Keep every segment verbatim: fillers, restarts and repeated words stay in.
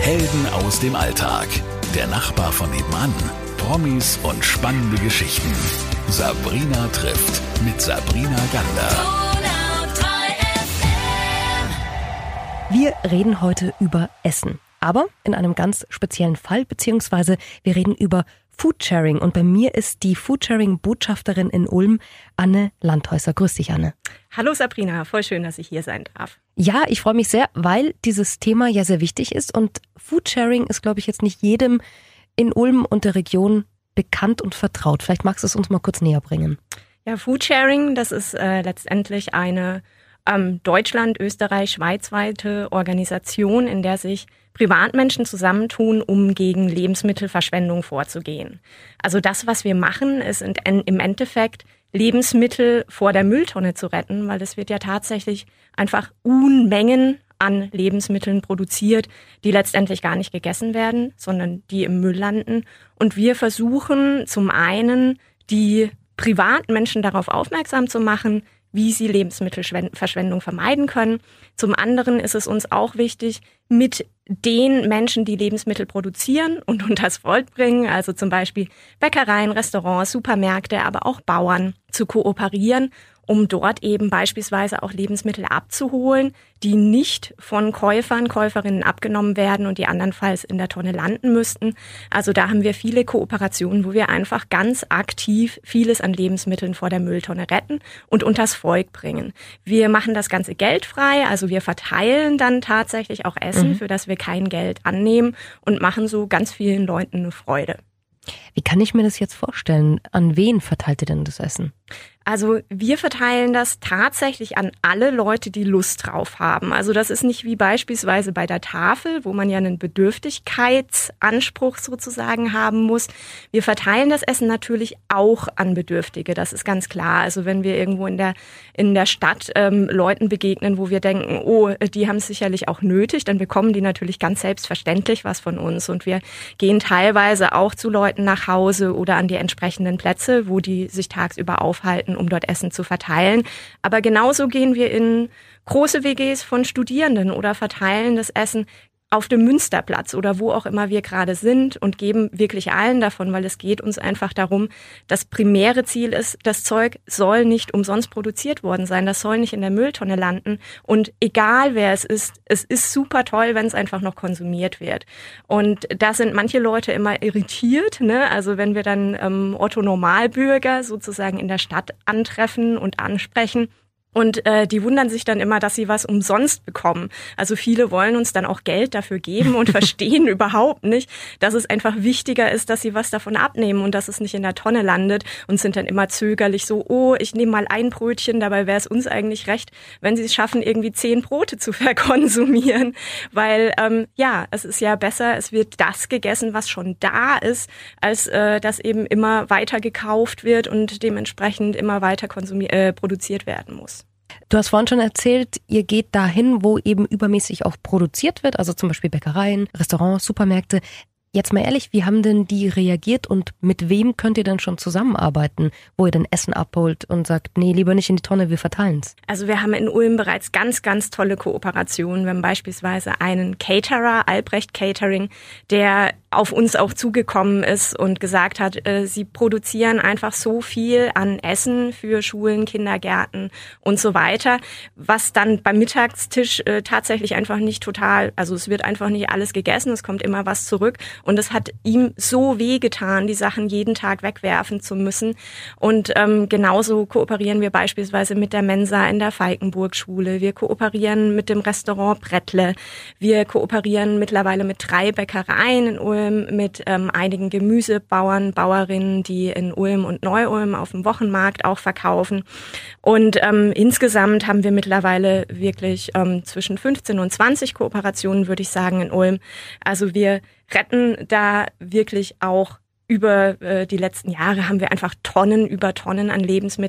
Helden aus dem Alltag. Der Nachbar von nebenan. Promis und spannende Geschichten. Sabrina trifft mit Sabrina Gander. Wir reden heute über Essen, aber in einem ganz speziellen Fall, beziehungsweise wir reden über Foodsharing. Und bei mir ist die Foodsharing-Botschafterin in Ulm, Anne Landhäuser. Grüß dich, Anne. Hallo Sabrina, voll schön, dass ich hier sein darf. Ja, ich freue mich sehr, weil dieses Thema ja sehr wichtig ist. Und Foodsharing ist, glaube ich, jetzt nicht jedem in Ulm und der Region bekannt und vertraut. Vielleicht magst du es uns mal kurz näher bringen. Ja, Foodsharing, das ist äh, letztendlich eine ähm, Deutschland-, Österreich-, schweizweite Organisation, in der sich Privatmenschen zusammentun, um gegen Lebensmittelverschwendung vorzugehen. Also das, was wir machen, ist in, in, im Endeffekt Lebensmittel vor der Mülltonne zu retten, weil es wird ja tatsächlich einfach Unmengen an Lebensmitteln produziert, die letztendlich gar nicht gegessen werden, sondern die im Müll landen. Und wir versuchen zum einen, die Privatmenschen darauf aufmerksam zu machen, wie sie Lebensmittelverschwendung vermeiden können. Zum anderen ist es uns auch wichtig, mit den Menschen, die Lebensmittel produzieren und unters Volk bringen, also zum Beispiel Bäckereien, Restaurants, Supermärkte, aber auch Bauern, zu kooperieren, um dort eben beispielsweise auch Lebensmittel abzuholen, die nicht von Käufern, Käuferinnen abgenommen werden und die andernfalls in der Tonne landen müssten. Also da haben wir viele Kooperationen, wo wir einfach ganz aktiv vieles an Lebensmitteln vor der Mülltonne retten und unters Volk bringen. Wir machen das Ganze geldfrei, also wir verteilen dann tatsächlich auch Essen, mhm. für das wir kein Geld annehmen und machen so ganz vielen Leuten eine Freude. Wie kann ich mir das jetzt vorstellen? An wen verteilt ihr denn das Essen? Also wir verteilen das tatsächlich an alle Leute, die Lust drauf haben. Also das ist nicht wie beispielsweise bei der Tafel, wo man ja einen Bedürftigkeitsanspruch sozusagen haben muss. Wir verteilen das Essen natürlich auch an Bedürftige, das ist ganz klar. Also wenn wir irgendwo in der in der Stadt ähm, Leuten begegnen, wo wir denken, oh, die haben es sicherlich auch nötig, dann bekommen die natürlich ganz selbstverständlich was von uns. Und wir gehen teilweise auch zu Leuten nach Hause oder an die entsprechenden Plätze, wo die sich tagsüber aufhalten, um dort Essen zu verteilen. Aber genauso gehen wir in große W Gs von Studierenden oder verteilen das Essen auf dem Münsterplatz oder wo auch immer wir gerade sind und geben wirklich allen davon, weil es geht uns einfach darum, das primäre Ziel ist, das Zeug soll nicht umsonst produziert worden sein, das soll nicht in der Mülltonne landen und egal wer es ist, es ist super toll, wenn es einfach noch konsumiert wird. Und da sind manche Leute immer irritiert, ne? Also wenn wir dann ähm, Otto Normalbürger sozusagen in der Stadt antreffen und ansprechen, und äh, die wundern sich dann immer, dass sie was umsonst bekommen. Also viele wollen uns dann auch Geld dafür geben und verstehen überhaupt nicht, dass es einfach wichtiger ist, dass sie was davon abnehmen und dass es nicht in der Tonne landet und sind dann immer zögerlich so, oh, ich nehme mal ein Brötchen, dabei wäre es uns eigentlich recht, wenn sie es schaffen, irgendwie zehn Brote zu verkonsumieren. Weil ähm, ja, es ist ja besser, es wird das gegessen, was schon da ist, als äh, dass eben immer weiter gekauft wird und dementsprechend immer weiter konsumiert, äh, produziert werden muss. Du hast vorhin schon erzählt, ihr geht dahin, wo eben übermäßig auch produziert wird, also zum Beispiel Bäckereien, Restaurants, Supermärkte. Jetzt mal ehrlich, wie haben denn die reagiert und mit wem könnt ihr denn schon zusammenarbeiten, wo ihr denn Essen abholt und sagt, nee, lieber nicht in die Tonne, wir verteilen's? Also wir haben in Ulm bereits ganz, ganz tolle Kooperationen. Wir haben beispielsweise einen Caterer, Albrecht Catering, der auf uns auch zugekommen ist und gesagt hat, äh, sie produzieren einfach so viel an Essen für Schulen, Kindergärten und so weiter, was dann beim Mittagstisch äh, tatsächlich einfach nicht total, also es wird einfach nicht alles gegessen, es kommt immer was zurück. Und es hat ihm so wehgetan, die Sachen jeden Tag wegwerfen zu müssen. Und ähm, genauso kooperieren wir beispielsweise mit der Mensa in der Falkenburg-Schule. Wir kooperieren mit dem Restaurant Brettle. Wir kooperieren mittlerweile mit drei Bäckereien in Ulm, mit ähm, einigen Gemüsebauern, Bauerinnen, die in Ulm und Neu-Ulm auf dem Wochenmarkt auch verkaufen. Und ähm, insgesamt haben wir mittlerweile wirklich ähm, zwischen fünfzehn und zwanzig Kooperationen, würde ich sagen, in Ulm. Also wir retten da wirklich auch über äh, die letzten Jahre haben wir einfach Tonnen über Tonnen an Lebensmitteln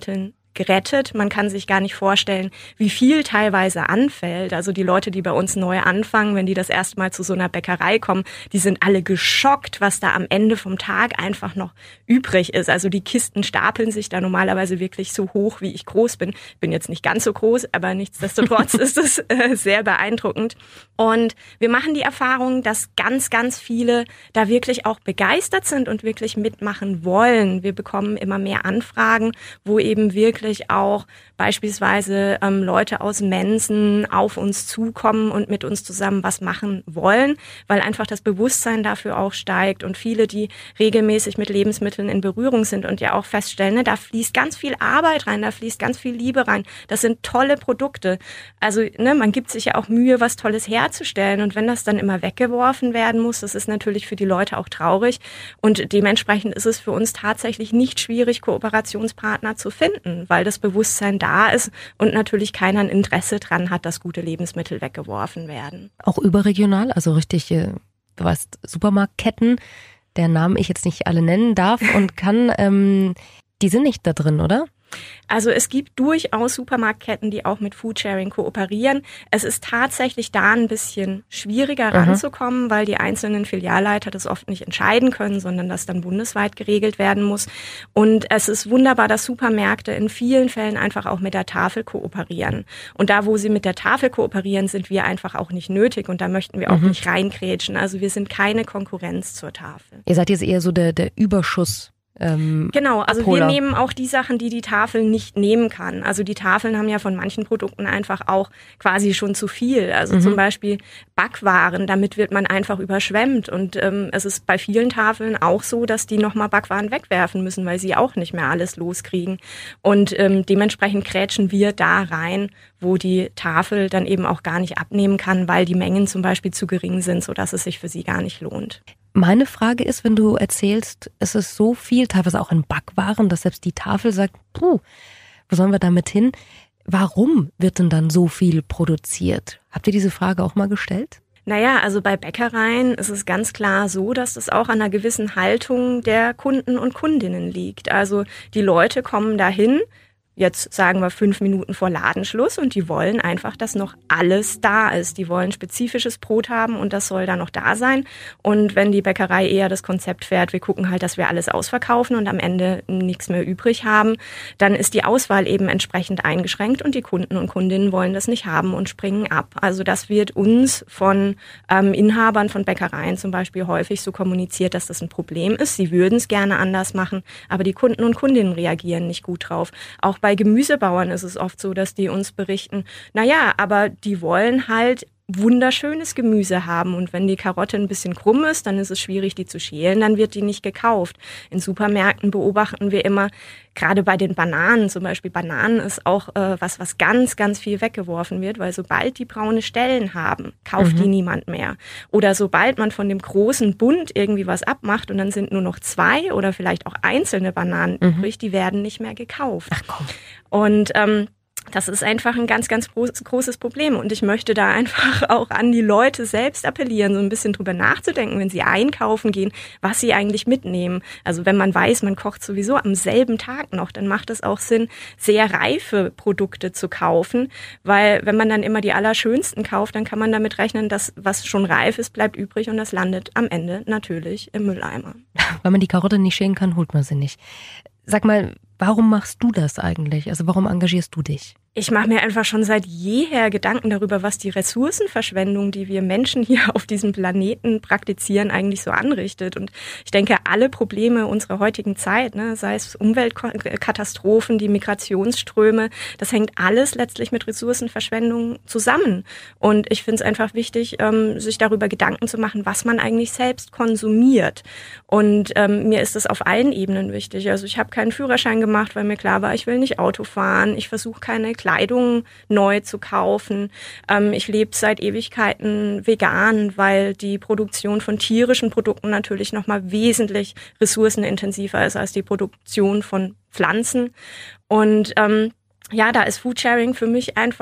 gerettet. Man kann sich gar nicht vorstellen, wie viel teilweise anfällt. Also die Leute, die bei uns neu anfangen, wenn die das erste Mal zu so einer Bäckerei kommen, die sind alle geschockt, was da am Ende vom Tag einfach noch übrig ist. Also die Kisten stapeln sich da normalerweise wirklich so hoch, wie ich groß bin. Ich bin jetzt nicht ganz so groß, aber nichtsdestotrotz ist es äh, sehr beeindruckend. Und wir machen die Erfahrung, dass ganz, ganz viele da wirklich auch begeistert sind und wirklich mitmachen wollen. Wir bekommen immer mehr Anfragen, wo eben wirklich auch beispielsweise ähm, Leute aus Mensen auf uns zukommen und mit uns zusammen was machen wollen, weil einfach das Bewusstsein dafür auch steigt und viele, die regelmäßig mit Lebensmitteln in Berührung sind und ja auch feststellen, ne, da fließt ganz viel Arbeit rein, da fließt ganz viel Liebe rein, das sind tolle Produkte. Also ne, man gibt sich ja auch Mühe, was Tolles herzustellen und wenn das dann immer weggeworfen werden muss, das ist natürlich für die Leute auch traurig und dementsprechend ist es für uns tatsächlich nicht schwierig, Kooperationspartner zu finden, weil das Bewusstsein da ist und natürlich keiner ein Interesse dran hat, dass gute Lebensmittel weggeworfen werden. Auch überregional, also richtig, du weißt, Supermarktketten, deren Namen ich jetzt nicht alle nennen darf und kann, ähm, die sind nicht da drin, oder? Also es gibt durchaus Supermarktketten, die auch mit Foodsharing kooperieren. Es ist tatsächlich da ein bisschen schwieriger ranzukommen, mhm. weil die einzelnen Filialleiter das oft nicht entscheiden können, sondern das dann bundesweit geregelt werden muss. Und es ist wunderbar, dass Supermärkte in vielen Fällen einfach auch mit der Tafel kooperieren. Und da, wo sie mit der Tafel kooperieren, sind wir einfach auch nicht nötig und da möchten wir auch mhm. nicht reinkrätschen. Also wir sind keine Konkurrenz zur Tafel. Ihr seid jetzt eher so der, der Überschuss. Ähm, genau, also Abholer. Wir nehmen auch die Sachen, die die Tafel nicht nehmen kann. Also die Tafeln haben ja von manchen Produkten einfach auch quasi schon zu viel. Also mhm. zum Beispiel Backwaren, damit wird man einfach überschwemmt. Und ähm, es ist bei vielen Tafeln auch so, dass die nochmal Backwaren wegwerfen müssen, weil sie auch nicht mehr alles loskriegen. Und ähm, dementsprechend krätschen wir da rein, wo die Tafel dann eben auch gar nicht abnehmen kann, weil die Mengen zum Beispiel zu gering sind, sodass es sich für sie gar nicht lohnt. Meine Frage ist, wenn du erzählst, es ist so viel, teilweise auch in Backwaren, dass selbst die Tafel sagt, puh, wo sollen wir damit hin? Warum wird denn dann so viel produziert? Habt ihr diese Frage auch mal gestellt? Naja, also bei Bäckereien ist es ganz klar so, dass das auch an einer gewissen Haltung der Kunden und Kundinnen liegt. Also die Leute kommen dahin, jetzt sagen wir fünf Minuten vor Ladenschluss und die wollen einfach, dass noch alles da ist. Die wollen spezifisches Brot haben und das soll da noch da sein. Und wenn die Bäckerei eher das Konzept fährt, wir gucken halt, dass wir alles ausverkaufen und am Ende nichts mehr übrig haben, dann ist die Auswahl eben entsprechend eingeschränkt und die Kunden und Kundinnen wollen das nicht haben und springen ab. Also das wird uns von ähm, Inhabern von Bäckereien zum Beispiel häufig so kommuniziert, dass das ein Problem ist. Sie würden es gerne anders machen, aber die Kunden und Kundinnen reagieren nicht gut drauf. Auch bei Gemüsebauern ist es oft so, dass die uns berichten, naja, aber die wollen halt wunderschönes Gemüse haben und wenn die Karotte ein bisschen krumm ist, dann ist es schwierig, die zu schälen, dann wird die nicht gekauft. In Supermärkten beobachten wir immer, gerade bei den Bananen, zum Beispiel Bananen ist auch äh, was, was ganz, ganz viel weggeworfen wird, weil sobald die braune Stellen haben, kauft mhm. die niemand mehr. Oder sobald man von dem großen Bund irgendwie was abmacht und dann sind nur noch zwei oder vielleicht auch einzelne Bananen mhm. übrig, die werden nicht mehr gekauft. Ach komm. Und ähm, das ist einfach ein ganz, ganz großes Problem und ich möchte da einfach auch an die Leute selbst appellieren, so ein bisschen drüber nachzudenken, wenn sie einkaufen gehen, was sie eigentlich mitnehmen. Also wenn man weiß, man kocht sowieso am selben Tag noch, dann macht es auch Sinn, sehr reife Produkte zu kaufen, weil wenn man dann immer die allerschönsten kauft, dann kann man damit rechnen, dass was schon reif ist, bleibt übrig und das landet am Ende natürlich im Mülleimer. Wenn man die Karotte nicht schälen kann, holt man sie nicht. Sag mal, warum machst du das eigentlich? Also warum engagierst du dich? Ich mache mir einfach schon seit jeher Gedanken darüber, was die Ressourcenverschwendung, die wir Menschen hier auf diesem Planeten praktizieren, eigentlich so anrichtet. Und ich denke, alle Probleme unserer heutigen Zeit, ne, sei es Umweltkatastrophen, die Migrationsströme, das hängt alles letztlich mit Ressourcenverschwendung zusammen. Und ich finde es einfach wichtig, ähm, sich darüber Gedanken zu machen, was man eigentlich selbst konsumiert. Und ähm, mir ist das auf allen Ebenen wichtig. Also ich habe keinen Führerschein gemacht, weil mir klar war, ich will nicht Auto fahren. Ich versuche keine Kleidung neu zu kaufen. Ähm, ich lebe seit Ewigkeiten vegan, weil die Produktion von tierischen Produkten natürlich nochmal wesentlich ressourcenintensiver ist als die Produktion von Pflanzen. Und ähm, ja, da ist Foodsharing für mich einfach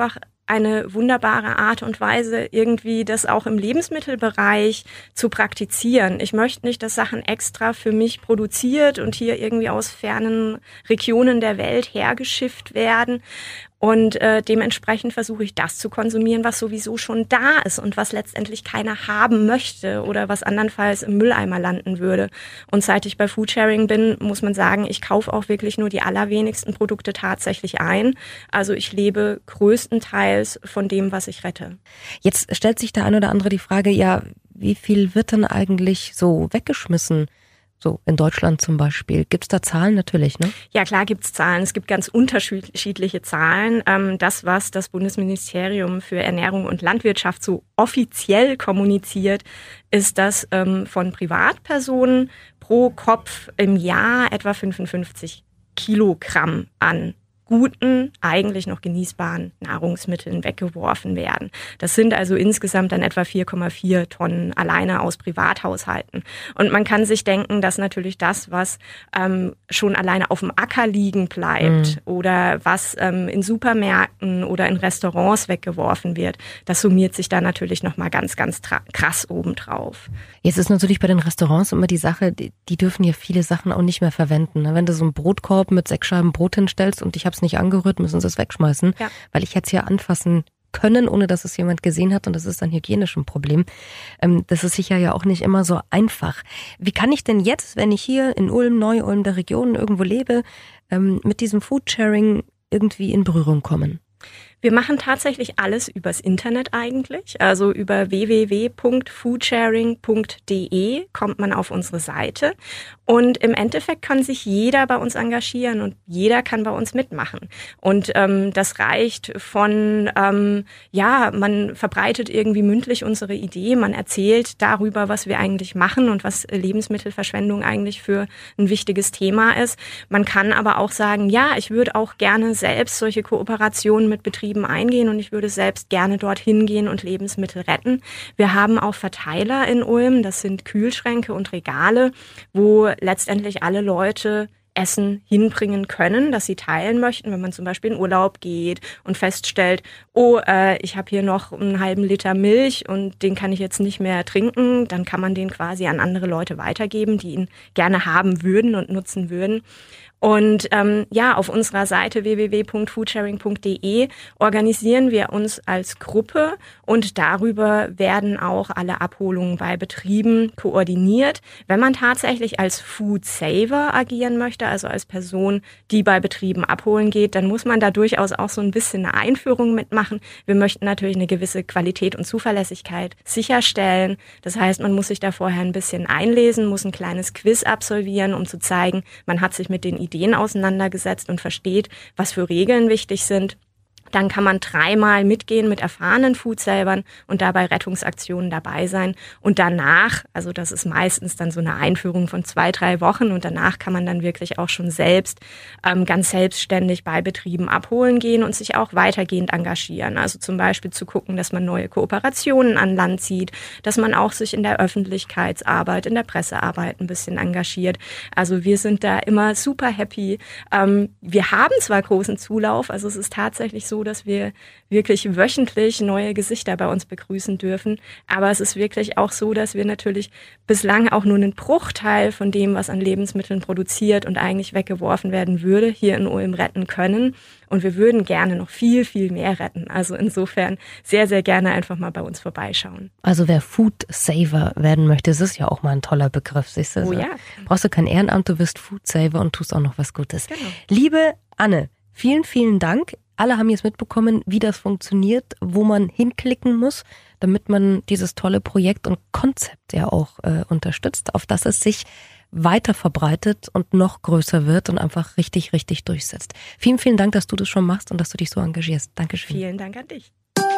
eine wunderbare Art und Weise, irgendwie das auch im Lebensmittelbereich zu praktizieren. Ich möchte nicht, dass Sachen extra für mich produziert und hier irgendwie aus fernen Regionen der Welt hergeschifft werden. Und äh, dementsprechend versuche ich das zu konsumieren, was sowieso schon da ist und was letztendlich keiner haben möchte oder was andernfalls im Mülleimer landen würde. Und seit ich bei Foodsharing bin, muss man sagen, ich kaufe auch wirklich nur die allerwenigsten Produkte tatsächlich ein. Also ich lebe größtenteils von dem, was ich rette. Jetzt stellt sich der ein oder andere die Frage, ja, wie viel wird denn eigentlich so weggeschmissen? So in Deutschland zum Beispiel. Gibt es da Zahlen? Natürlich, ne? Ja, klar gibt's Zahlen. Es gibt ganz unterschiedliche Zahlen. Das, was das Bundesministerium für Ernährung und Landwirtschaft so offiziell kommuniziert, ist, dass von Privatpersonen pro Kopf im Jahr etwa fünfundfünfzig Kilogramm an guten, eigentlich noch genießbaren Nahrungsmitteln weggeworfen werden. Das sind also insgesamt dann etwa vier Komma vier Tonnen alleine aus Privathaushalten. Und man kann sich denken, dass natürlich das, was ähm, schon alleine auf dem Acker liegen bleibt mhm. oder was ähm, in Supermärkten oder in Restaurants weggeworfen wird, das summiert sich da natürlich nochmal ganz, ganz tra- krass obendrauf. Jetzt ist natürlich bei den Restaurants immer die Sache, die, die dürfen ja viele Sachen auch nicht mehr verwenden. Wenn du so einen Brotkorb mit sechs Scheiben Brot hinstellst und ich habe nicht angerührt, müssen sie es wegschmeißen, ja. Weil ich hätte es ja anfassen können, ohne dass es jemand gesehen hat und das ist ein hygienisches Problem. Das ist sicher ja auch nicht immer so einfach. Wie kann ich denn jetzt, wenn ich hier in Ulm, Neu-Ulm der Region irgendwo lebe, mit diesem Foodsharing irgendwie in Berührung kommen? Wir machen tatsächlich alles übers Internet eigentlich. Also über w w w punkt foodsharing punkt d e kommt man auf unsere Seite. Und im Endeffekt kann sich jeder bei uns engagieren und jeder kann bei uns mitmachen. Und ähm, das reicht von, ähm, ja, man verbreitet irgendwie mündlich unsere Idee, man erzählt darüber, was wir eigentlich machen und was Lebensmittelverschwendung eigentlich für ein wichtiges Thema ist. Man kann aber auch sagen, ja, ich würde auch gerne selbst solche Kooperationen mit Betrieben eingehen und ich würde selbst gerne dorthin gehen und Lebensmittel retten. Wir haben auch Verteiler in Ulm, das sind Kühlschränke und Regale, wo letztendlich alle Leute Essen hinbringen können, das sie teilen möchten, wenn man zum Beispiel in Urlaub geht und feststellt, oh, äh, ich habe hier noch einen halben Liter Milch und den kann ich jetzt nicht mehr trinken, dann kann man den quasi an andere Leute weitergeben, die ihn gerne haben würden und nutzen würden. Und ähm, ja, auf unserer Seite w w w punkt foodsharing punkt d e organisieren wir uns als Gruppe und darüber werden auch alle Abholungen bei Betrieben koordiniert. Wenn man tatsächlich als Food Saver agieren möchte, also als Person, die bei Betrieben abholen geht, dann muss man da durchaus auch so ein bisschen eine Einführung mitmachen. Wir möchten natürlich eine gewisse Qualität und Zuverlässigkeit sicherstellen. Das heißt, man muss sich da vorher ein bisschen einlesen, muss ein kleines Quiz absolvieren, um zu zeigen, man hat sich mit den Ideen auseinandergesetzt und versteht, was für Regeln wichtig sind. Dann kann man dreimal mitgehen mit erfahrenen Foodsavern und dabei Rettungsaktionen dabei sein. Und danach, also das ist meistens dann so eine Einführung von zwei, drei Wochen und danach kann man dann wirklich auch schon selbst ähm, ganz selbstständig bei Betrieben abholen gehen und sich auch weitergehend engagieren. Also zum Beispiel zu gucken, dass man neue Kooperationen an Land zieht, dass man auch sich in der Öffentlichkeitsarbeit, in der Pressearbeit ein bisschen engagiert. Also wir sind da immer super happy. Ähm, wir haben zwar großen Zulauf, also es ist tatsächlich so, dass wir wirklich wöchentlich neue Gesichter bei uns begrüßen dürfen. Aber es ist wirklich auch so, dass wir natürlich bislang auch nur einen Bruchteil von dem, was an Lebensmitteln produziert und eigentlich weggeworfen werden würde, hier in Ulm retten können. Und wir würden gerne noch viel, viel mehr retten. Also insofern sehr, sehr gerne einfach mal bei uns vorbeischauen. Also wer Food Saver werden möchte, das ist ja auch mal ein toller Begriff. Siehst du? Oh ja. Brauchst du kein Ehrenamt, du wirst Food Saver und tust auch noch was Gutes. Genau. Liebe Anne, vielen, vielen Dank. Alle haben jetzt mitbekommen, wie das funktioniert, wo man hinklicken muss, damit man dieses tolle Projekt und Konzept ja auch äh, unterstützt, auf das es sich weiter verbreitet und noch größer wird und einfach richtig, richtig durchsetzt. Vielen, vielen Dank, dass du das schon machst und dass du dich so engagierst. Dankeschön. Vielen Dank an dich.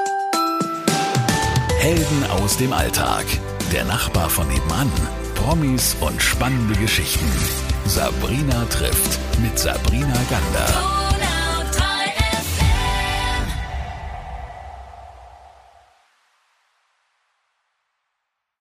Helden aus dem Alltag. Der Nachbar von nebenan. Promis und spannende Geschichten. Sabrina trifft mit Sabrina Gander.